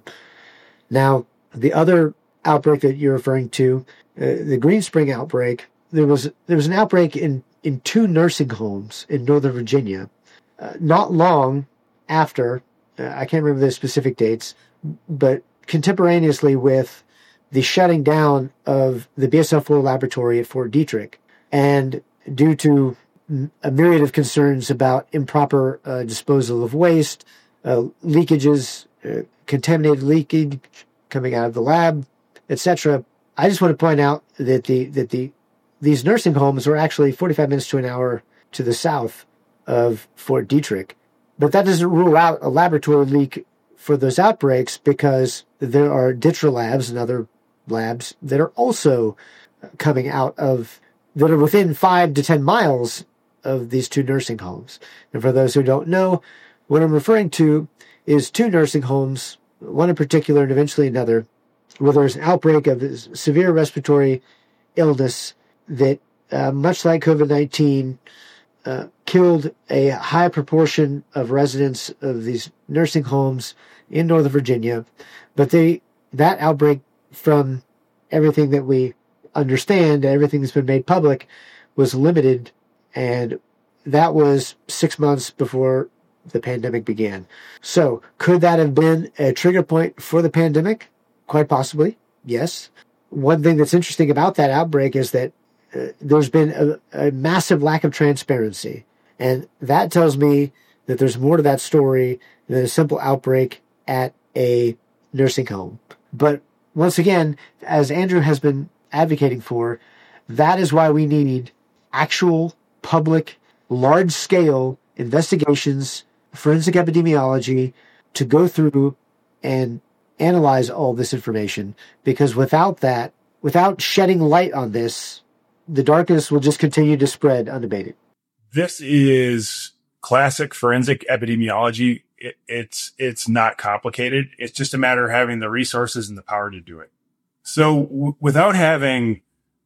Now, the other outbreak that you're referring to, uh, the Green Spring outbreak, there was there was an outbreak in, in two nursing homes in Northern Virginia, uh, not long after, uh, I can't remember the specific dates, but contemporaneously with the shutting down of the B S L four laboratory at Fort Detrick. And due to a myriad of concerns about improper uh, disposal of waste, uh, leakages, uh, contaminated leakage coming out of the lab, et cetera, I just want to point out that the that the these nursing homes were actually forty-five minutes to an hour to the south of Fort Detrick. But that doesn't rule out a laboratory leak for those outbreaks, because there are DITRA labs and other labs that are also coming out of, that are within five to ten miles of these two nursing homes. And for those who don't know, what I'm referring to is two nursing homes, one in particular and eventually another, where there's an outbreak of severe respiratory illness that, uh, much like COVID nineteen, uh, killed a high proportion of residents of these nursing homes in Northern Virginia. But they, that outbreak, from everything that we understand, everything that's been made public, was limited. And that was six months before the pandemic began. So could that have been a trigger point for the pandemic? Quite possibly, yes. One thing that's interesting about that outbreak is that uh, there's been a, a massive lack of transparency. And that tells me that there's more to that story than a simple outbreak at a nursing home. But once again, as Andrew has been advocating for, that is why we need actual public, large-scale investigations, forensic epidemiology, to go through and analyze all this information. Because without that, without shedding light on this, the darkness will just continue to spread unabated. This is classic forensic epidemiology. It, it's it's not complicated. It's just a matter of having the resources and the power to do it. So w- without having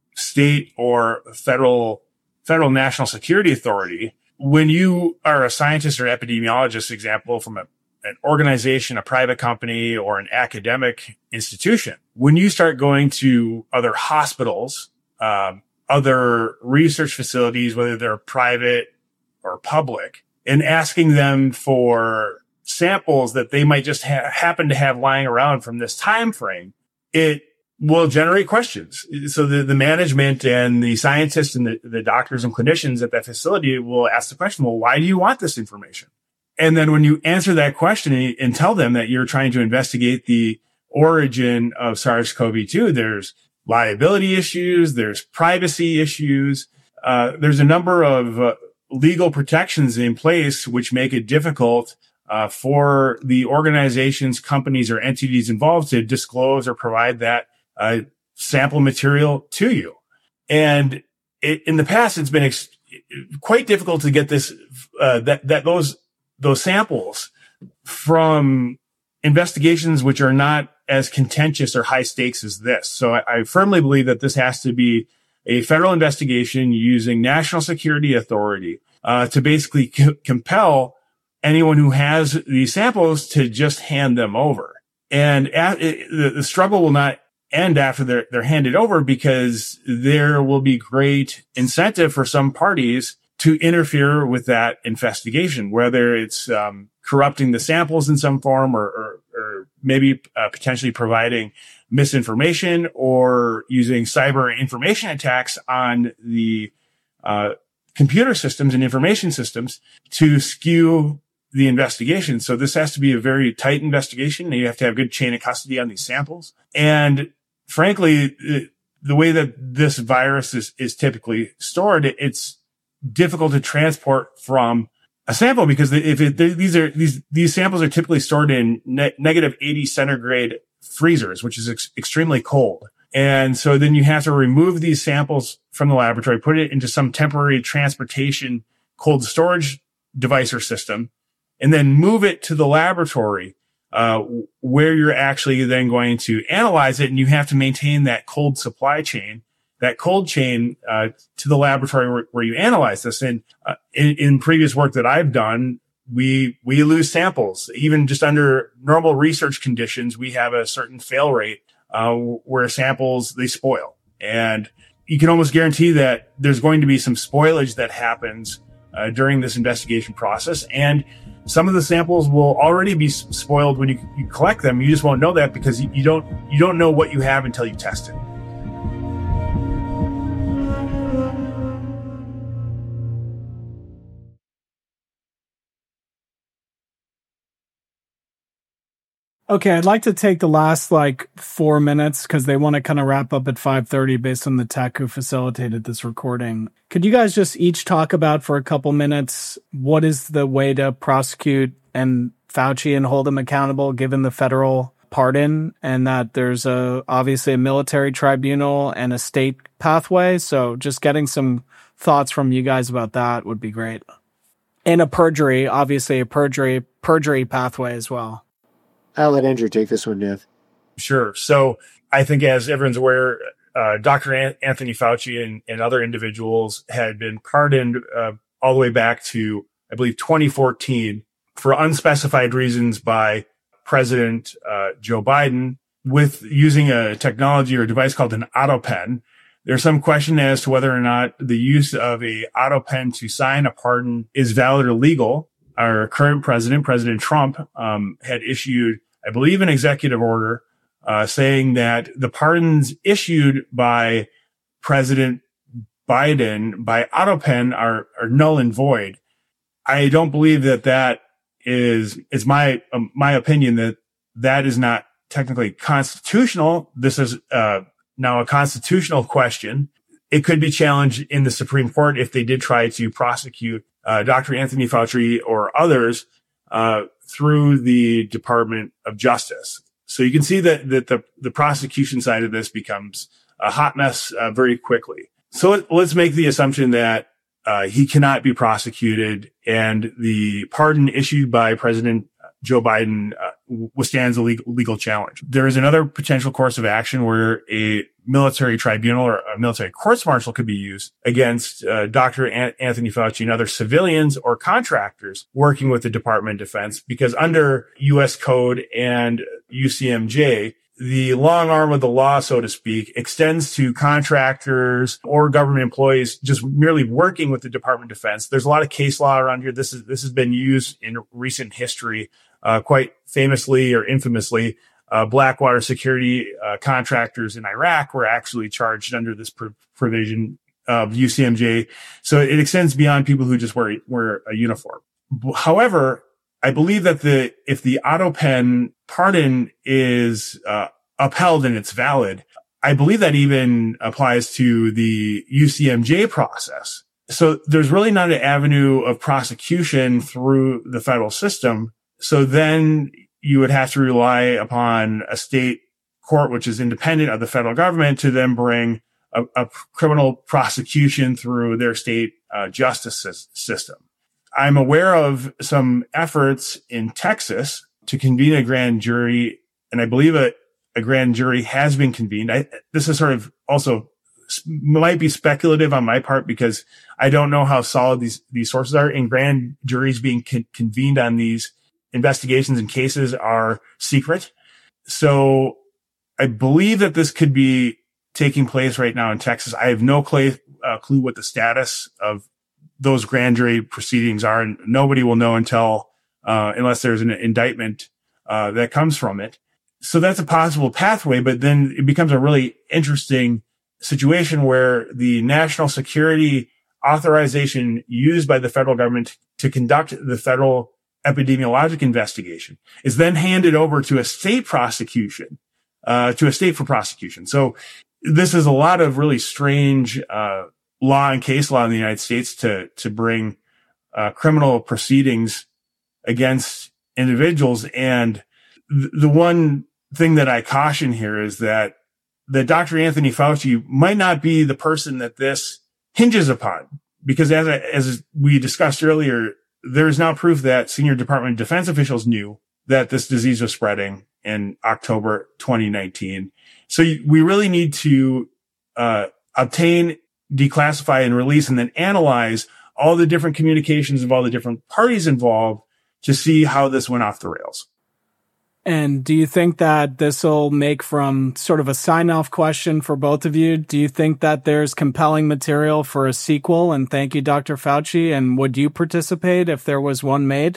state or federal federal national security authority, when you are a scientist or epidemiologist, example, from a, an organization, a private company, or an academic institution, when you start going to other hospitals, um, other research facilities, whether they're private or public, and asking them for samples that they might just ha- happen to have lying around from this time frame, it will generate questions. So the, the management and the scientists and the, the doctors and clinicians at that facility will ask the question, well, why do you want this information? And then when you answer that question and, and tell them that you're trying to investigate the origin of SARS-C o V two, there's liability issues, there's privacy issues, uh, there's a number of uh, legal protections in place which make it difficult uh, for the organizations, companies, or entities involved to disclose or provide that uh, sample material to you. And it, in the past, it's been ex- quite difficult to get this, uh, that, that those, those samples from investigations which are not as contentious or high stakes as this. So I, I firmly believe that this has to be a federal investigation using national security authority uh, to basically co- compel anyone who has these samples to just hand them over. And at, it, the, the struggle will not end after they're, they're handed over, because there will be great incentive for some parties to interfere with that investigation, whether it's um, corrupting the samples in some form, or, or, or maybe uh, potentially providing misinformation, or using cyber information attacks on the uh, computer systems and information systems to skew the investigation. So this has to be a very tight investigation, and you have to have good chain of custody on these samples. And frankly, the way that this virus is, is typically stored, it's difficult to transport from a sample, because if it, these are these these samples are typically stored in ne- negative eighty centigrade freezers, which is ex- extremely cold. And so then you have to remove these samples from the laboratory, put it into some temporary transportation cold storage device or system, and then move it to the laboratory uh where you're actually then going to analyze it. And you have to maintain that cold supply chain, that cold chain uh to the laboratory where, where you analyze this. And uh, in, in previous work that I've done, we we lose samples. Even just under normal research conditions, we have a certain fail rate uh where samples, they spoil. And you can almost guarantee that there's going to be some spoilage that happens uh, during this investigation process. And some of the samples will already be spoiled when you, you collect them. You just won't know that, because you, you don't you don't know what you have until you test it. Okay, I'd like to take the last like four minutes because they want to kind of wrap up at five thirty based on the tech who facilitated this recording. Could you guys just each talk about for a couple minutes what is the way to prosecute and Fauci and hold him accountable given the federal pardon, and that there's a obviously a military tribunal and a state pathway? So just getting some thoughts from you guys about that would be great. And a perjury, obviously a perjury perjury pathway as well. I'll let Andrew take this one, Nev. Sure. So I think, as everyone's aware, uh, Doctor An- Anthony Fauci and, and other individuals had been pardoned uh, all the way back to, I believe, twenty fourteen for unspecified reasons by President uh, Joe Biden, with using a technology or a device called an AutoPen. There's some question as to whether or not the use of a AutoPen to sign a pardon is valid or legal. Our current president, President Trump, um, had issued, I believe, an executive order uh, saying that the pardons issued by President Biden by AutoPen are, are null and void. I don't believe that that is, is my, um, my opinion that that is not technically constitutional. This is uh, now a constitutional question. It could be challenged in the Supreme Court if they did try to prosecute Uh, Doctor Anthony Fauci or others uh, through the Department of Justice. So you can see that that the, the prosecution side of this becomes a hot mess uh, very quickly. So let, let's make the assumption that uh, he cannot be prosecuted, and the pardon issued by President Joe Biden uh, withstands a legal, legal challenge. There is another potential course of action where a military tribunal or a military courts-martial could be used against uh, Doctor An- Anthony Fauci and other civilians or contractors working with the Department of Defense, because under U S Code and U C M J, the long arm of the law, so to speak, extends to contractors or government employees just merely working with the Department of Defense. There's a lot of case law around here. This is this has been used in recent history, uh, quite famously or infamously. Uh, Blackwater security uh, contractors in Iraq were actually charged under this pr- provision of U C M J. So it extends beyond people who just wear wear a uniform. However, I believe that the if the AutoPen pardon is uh, upheld and it's valid, I believe that even applies to the U C M J process. So there's really not an avenue of prosecution through the federal system So then you would have to rely upon a state court, which is independent of the federal government, to then bring a, a criminal prosecution through their state uh, justice system. I'm aware of some efforts in Texas to convene a grand jury, and I believe a, a grand jury has been convened. I, this is sort of also might be speculative on my part because I don't know how solid these, these sources are. And grand juries being con- convened on these investigations and cases are secret. So I believe that this could be taking place right now in Texas. I have no cl- uh, clue what the status of those grand jury proceedings are, and nobody will know until uh, unless there's an indictment uh, that comes from it. So that's a possible pathway, but then it becomes a really interesting situation where the national security authorization used by the federal government to conduct the federal epidemiologic investigation is then handed over to a state prosecution, uh, to a state for prosecution. So this is a lot of really strange, uh, law and case law in the United States to, to bring, uh, criminal proceedings against individuals. And th- the one thing that I caution here is that that Doctor Anthony Fauci might not be the person that this hinges upon, because as I, as we discussed earlier, there is now proof that senior Department of Defense officials knew that this disease was spreading in October twenty nineteen. So we really need to uh, obtain, declassify, and release, and then analyze all the different communications of all the different parties involved to see how this went off the rails. And do you think that this will make from sort of a sign-off question for both of you? Do you think that there's compelling material for a sequel? And thank you, Doctor Fauci. And would you participate if there was one made?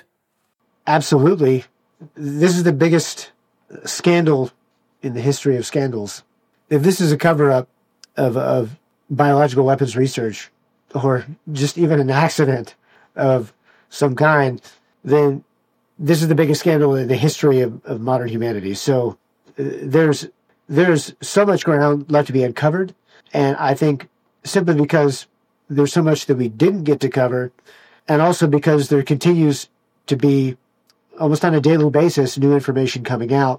Absolutely. This is the biggest scandal in the history of scandals. If this is a cover-up of, of biological weapons research, or just even an accident of some kind, then this is the biggest scandal in the history of, of modern humanity. So uh, there's there's so much ground left to be uncovered. And I think simply because there's so much that we didn't get to cover, and also because there continues to be almost on a daily basis new information coming out,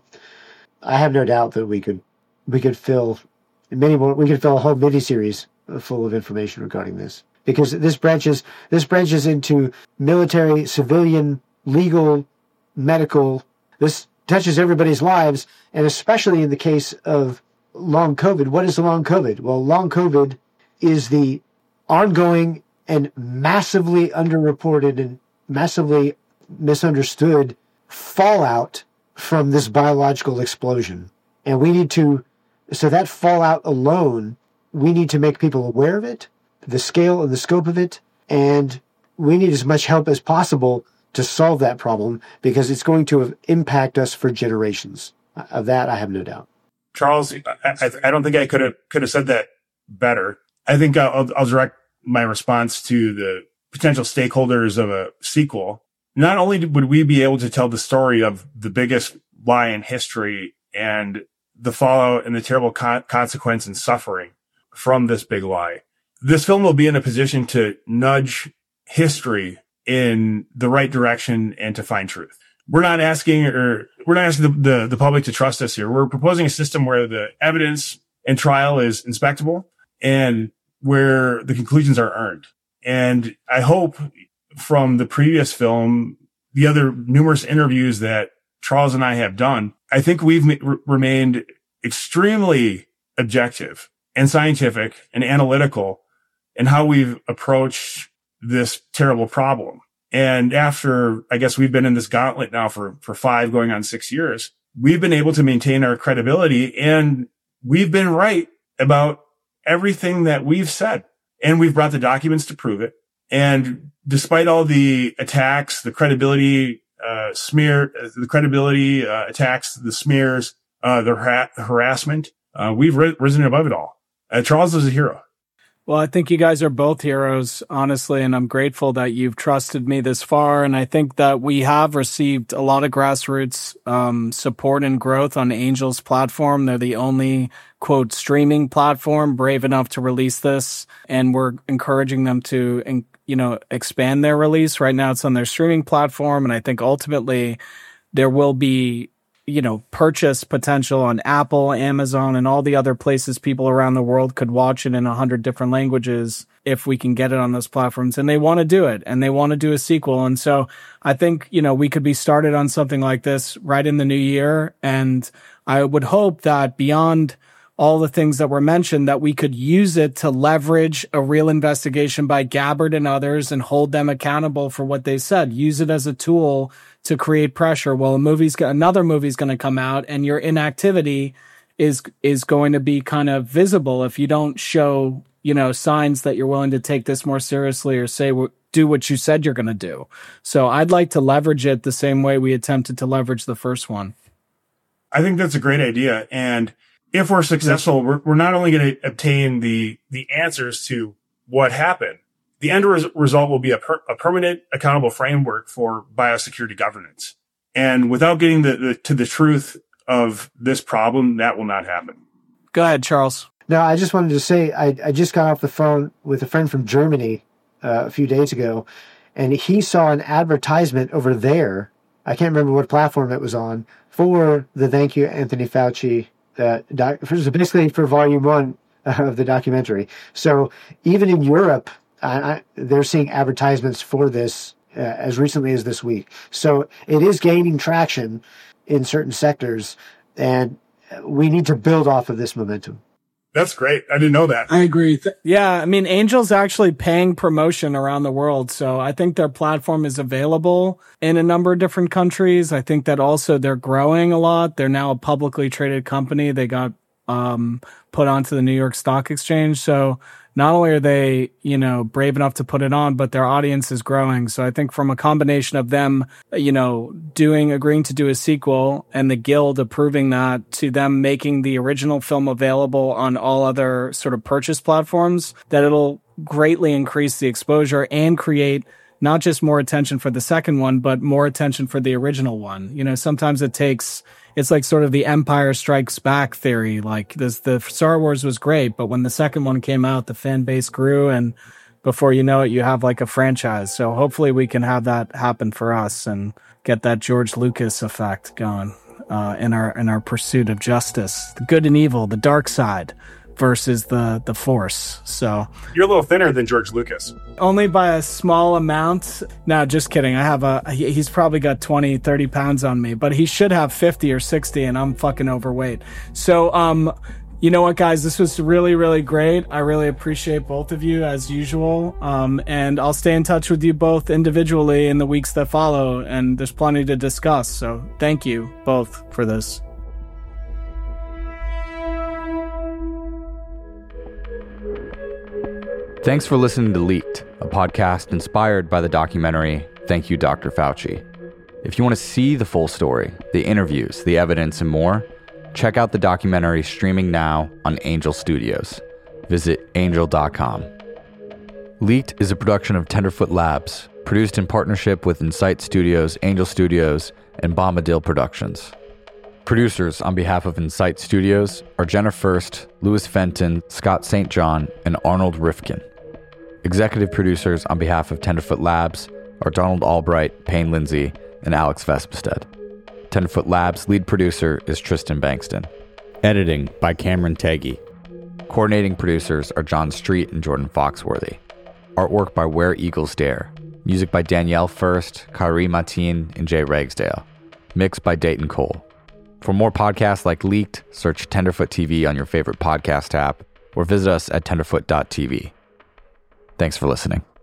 I have no doubt that we could we could fill many more. We could fill a whole miniseries full of information regarding this, because this branches this branches into military, civilian, legal, medical. This touches everybody's lives, and especially in the case of long COVID. What is long COVID? Well, long COVID is the ongoing and massively underreported and massively misunderstood fallout from this biological explosion. And we need to, so that fallout alone, we need to make people aware of it, the scale and the scope of it, and we need as much help as possible to solve that problem, because it's going to impact us for generations. Of that, I have no doubt. Charles, I, I, I don't think I could have could have said that better. I think I'll, I'll direct my response to the potential stakeholders of a sequel. Not only would we be able to tell the story of the biggest lie in history and the fallout and the terrible con- consequence and suffering from this big lie, this film will be in a position to nudge history in the right direction and to find truth. We're not asking, or we're not asking the, the, the public to trust us here. We're proposing a system where the evidence and trial is inspectable and where the conclusions are earned. And I hope from the previous film, the other numerous interviews that Charles and I have done, I think we've m- remained extremely objective and scientific and analytical in how we've approached this terrible problem. And after, I guess we've been in this gauntlet now for, for five going on six years, we've been able to maintain our credibility, and we've been right about everything that we've said. And we've brought the documents to prove it. And despite all the attacks, the credibility, uh, smear, the credibility, uh, attacks, the smears, uh, the har- harassment, uh, we've ri- risen above it all. Uh, Charles is a hero. Well, I think you guys are both heroes, honestly, and I'm grateful that you've trusted me this far. And I think that we have received a lot of grassroots um, support and growth on Angel's platform. They're the only, quote, streaming platform brave enough to release this. And we're encouraging them to in- you know, expand their release. Right now it's on their streaming platform. And I think ultimately there will be, you know, purchase potential on Apple, Amazon, and all the other places people around the world could watch it in a hundred different languages if we can get it on those platforms. And they want to do it, and they want to do a sequel. And so I think, you know, we could be started on something like this right in the new year. And I would hope that beyond all the things that were mentioned, that we could use it to leverage a real investigation by Gabbard and others and hold them accountable for what they said. Use it as a tool to create pressure. Well, a movie's got, another movie's going to come out, and your inactivity is is going to be kind of visible if you don't show, you know, signs that you're willing to take this more seriously or say do what you said you're going to do. So I'd like to leverage it the same way we attempted to leverage the first one. I think that's a great idea, and if we're successful, we're, we're not only going to obtain the the answers to what happened. The end res- result will be a, per- a permanent, accountable framework for biosecurity governance. And without getting the, the, to the truth of this problem, that will not happen. Go ahead, Charles. No, I just wanted to say I, I just got off the phone with a friend from Germany uh, a few days ago, and he saw an advertisement over there. I can't remember what platform it was on for the Thank You, Anthony Fauci. Uh, doc, for, basically for volume one of the documentary. So even in Europe, I, I, they're seeing advertisements for this uh, as recently as this week. So it is gaining traction in certain sectors, and we need to build off of this momentum. That's great. I didn't know that. I agree. Yeah, I mean, Angel's actually paying promotion around the world. So I think their platform is available in a number of different countries. I think that also they're growing a lot. They're now a publicly traded company. They got um, put onto the New York Stock Exchange. So not only are they, you know, brave enough to put it on, but their audience is growing. So I think from a combination of them, you know, doing, agreeing to do a sequel and the Guild approving that to them making the original film available on all other sort of purchase platforms, that it'll greatly increase the exposure and create not just more attention for the second one, but more attention for the original one. You know, sometimes it takes, it's like sort of the Empire Strikes Back theory. Like this, the Star Wars was great, but when the second one came out, the fan base grew, and before you know it, you have like a franchise. So hopefully we can have that happen for us and get that George Lucas effect going uh, in our in our pursuit of justice, the good and evil, the dark side versus the the Force. So you're a little thinner than George Lucas. Only by a small amount. No, just kidding. I have a, he, he's probably got twenty, thirty pounds on me, but he should have fifty or sixty, and I'm fucking overweight. So, um, you know what, guys, this was really, really great. I really appreciate both of you as usual. Um, and I'll stay in touch with you both individually in the weeks that follow, and there's plenty to discuss. So thank you both for this. Thanks for listening to Leaked, a podcast inspired by the documentary Thank You, Doctor Fauci. If you want to see the full story, the interviews, the evidence, and more, check out the documentary streaming now on Angel Studios. Visit angel dot com. Leaked is a production of Tenderfoot Labs, produced in partnership with Insight Studios, Angel Studios, and Bombadil Productions. Producers on behalf of Insight Studios are Jenna First, Louis Fenton, Scott Saint John, and Arnold Rifkin. Executive producers on behalf of Tenderfoot Labs are Donald Albright, Payne Lindsay, and Alex Vespestead. Tenderfoot Labs' lead producer is Tristan Bankston. Editing by Cameron Taggy. Coordinating producers are John Street and Jordan Foxworthy. Artwork by Where Eagles Dare. Music by Danielle First, Kyrie Mateen, and Jay Ragsdale. Mixed by Dayton Cole. For more podcasts like Leaked, search Tenderfoot T V on your favorite podcast app or visit us at tenderfoot dot t v. Thanks for listening.